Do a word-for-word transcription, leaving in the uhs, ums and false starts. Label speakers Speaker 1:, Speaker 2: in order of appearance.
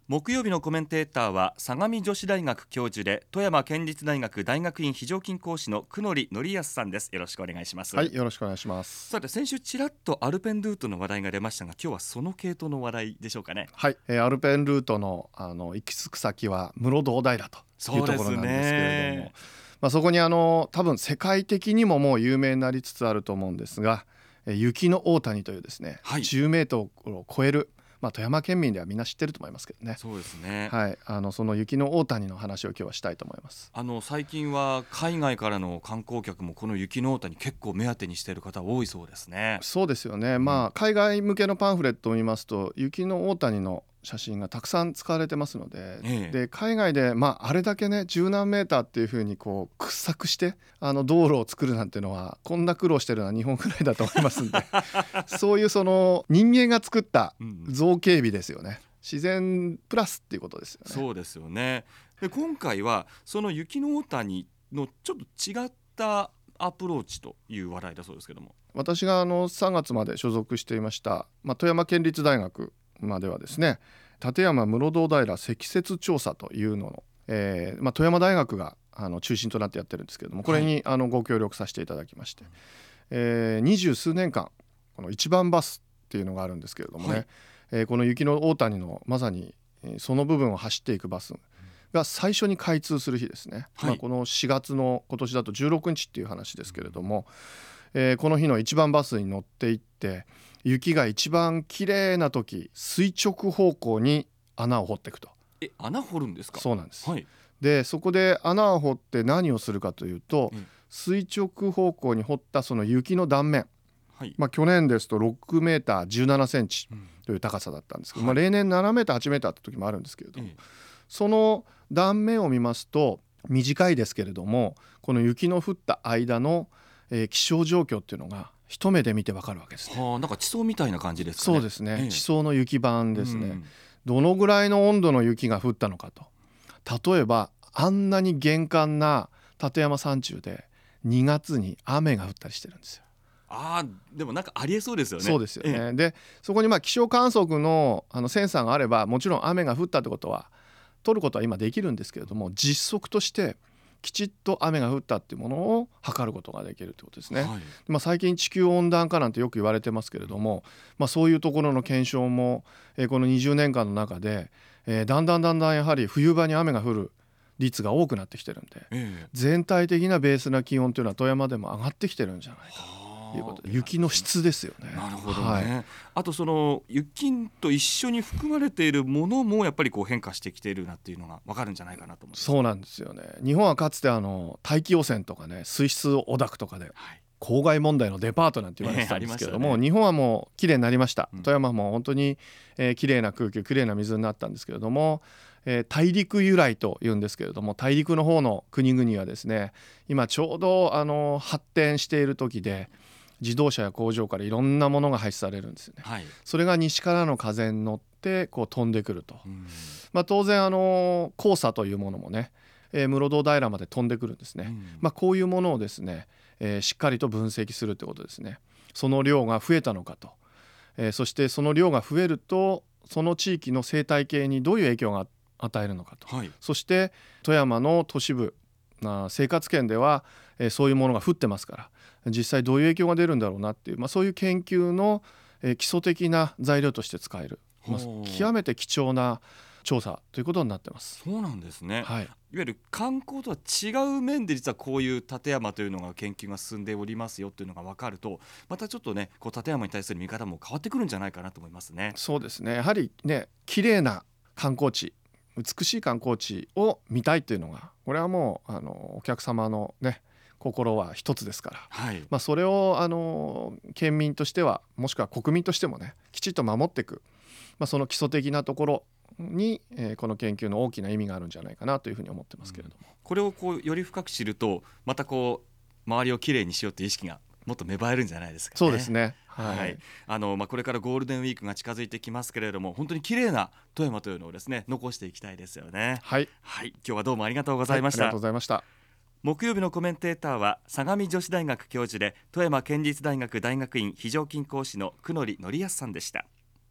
Speaker 1: 木曜日のコメンテーターは相模女子大学教授で富山県立大学大学院非常勤講師の久典則康さんです。よろしくお願いします。
Speaker 2: はい、よろしくお願いします。
Speaker 1: さて、先週ちらっとアルペンルートの話題が出ましたが、今日はその系統の話題でしょうかね。
Speaker 2: はい、えー、アルペンルートの、あの行き着く先は室堂平というところなんですけれども、 そ, まあ、そこにあの多分世界的にももう有名になりつつあると思うんですが、えー、雪の大谷というですね、はい、じゅうメートルを超える、まあ、富山県民ではみんな知ってると思いますけどね。
Speaker 1: そうですね、
Speaker 2: はい、あのその雪の大谷の話を今日はしたいと思います。
Speaker 1: あの最近は海外からの観光客もこの雪の大谷結構目当てにしている方多いそうですね。
Speaker 2: そうですよね、うん、まあ、海外向けのパンフレットを見ますと雪の大谷の写真がたくさん使われてますので、ええ、で海外で、まあ、あれだけね十何メーターっていう風にこう掘削してあの道路を作るなんていうのはこんな苦労してるのは日本くらいだと思いますんでそういうその人間が作った造形美ですよね、うん、自然プラスっていうことですよね。
Speaker 1: そうですよね。で今回はその雪の大谷のちょっと違ったアプローチという話題だそうですけども、
Speaker 2: 私があのさんがつまで所属していました、まあ、富山県立大学まではですね、立山室堂平積雪調査というのの、えーまあ、富山大学があの中心となってやってるんですけれども、これに、はい、あのご協力させていただきまして、えー、二十数年間この一番バスっていうのがあるんですけれどもね、はい、えー、この雪の大谷のまさにその部分を走っていくバスが最初に開通する日ですね、はい、まあ、このしがつの今年だとじゅうろくにちっていう話ですけれども、えー、この日の一番バスに乗っていって雪が一番綺麗な時垂直方向に穴を掘っていくと。
Speaker 1: え、穴掘るんですか？
Speaker 2: そうなんです、
Speaker 1: はい、
Speaker 2: でそこで穴を掘って何をするかというと、うん、垂直方向に掘ったその雪の断面、はい、まあ、去年ですとろくメーターじゅうななセンチという高さだったんですけど、うん、まあ、例年ななメーターはちメーターって時もあるんですけれども、はい、その断面を見ますと短いですけれどもこの雪の降った間の、えー、気象状況っていうのが一目で見てわかるわけですね。
Speaker 1: はあ、なんか地層みたいな感じですかね。
Speaker 2: そうですね、
Speaker 1: ええ、
Speaker 2: 地層の雪版ですね、うん、どのぐらいの温度の雪が降ったのかと。例えばあんなに厳寒な立山山中でにがつに雨が降ったりしてるんですよ。
Speaker 1: あー、でもなんかありえそうですよね。
Speaker 2: そうですよね、
Speaker 1: ええ、
Speaker 2: でそこにまあ気象観測 の, あのセンサーがあればもちろん雨が降ったってことは取ることは今できるんですけれども、実測としてきちっと雨が降ったっていうものを測ることができるということですね、はい、まあ、最近地球温暖化なんてよく言われてますけれども、まあ、そういうところの検証も、えー、このにじゅうねんかんの中で、えー、だんだんだんだんやはり冬場に雨が降る率が多くなってきてるんで、ええ、全体的なベースな気温というのは富山でも上がってきてるんじゃないかということで、雪の質ですよね。
Speaker 1: なるほどね、はい、あとその雪と一緒に含まれているものもやっぱりこう変化してきているなっていうのが分かるんじゃないかなと思います。
Speaker 2: そうなんですよね。日本はかつてあの大気汚染とかね水質汚濁とかで、はい、公害問題のデパートなんて言われてたんですけれども、えーね、日本はもうきれいになりました、うん、富山も本当に、えー、きれいな空気きれいな水になったんですけれども、えー、大陸由来というんですけれども大陸の方の国々はですね今ちょうどあの発展している時で自動車や工場からいろんなものが排出されるんですよね、はい、それが西からの風に乗ってこう飛んでくると、うん、まあ、当然あの黄砂というものもね、えー、室堂平まで飛んでくるんですね、うん、まあ、こういうものをですね、えー、しっかりと分析するということですね。その量が増えたのかと、えー、そしてその量が増えるとその地域の生態系にどういう影響が与えるのかと、はい、そして富山の都市部な生活圏では、えー、そういうものが降ってますから実際どういう影響が出るんだろうなっていう、まあ、そういう研究の、えー、基礎的な材料として使える、まあ、極めて貴重な調査ということになってます。
Speaker 1: そうなんですね、はい、いわゆる観光とは違う面で実はこういう立山というのが研究が進んでおりますよというのが分かるとまたちょっとねこう立山に対する見方も変わってくるんじゃないかなと思いますね。
Speaker 2: そうですね、やはりね綺麗な観光地美しい観光地を見たいというのがこれはもうあのお客様のね心は一つですから、はい、まあ、それをあの県民としてはもしくは国民としてもねきちっと守っていく、まあ、その基礎的なところに、えー、この研究の大きな意味があるんじゃないかなというふうに思ってますけれども、うん、
Speaker 1: これをこうより深く知るとまたこう周りをきれいにしようという意識がもっと芽生えるんじゃないですかね。
Speaker 2: そうですね、
Speaker 1: はいはい、あのまあ、これからゴールデンウィークが近づいてきますけれども本当に綺麗な富山というのをですね残していきたいですよね。
Speaker 2: はい、
Speaker 1: はい、今日はどうもありがとうございました、
Speaker 2: はい、ありがとうございました。
Speaker 1: 木曜日のコメンテーターは相模女子大学教授で富山県立大学大学院非常勤講師の久典則康さんでした。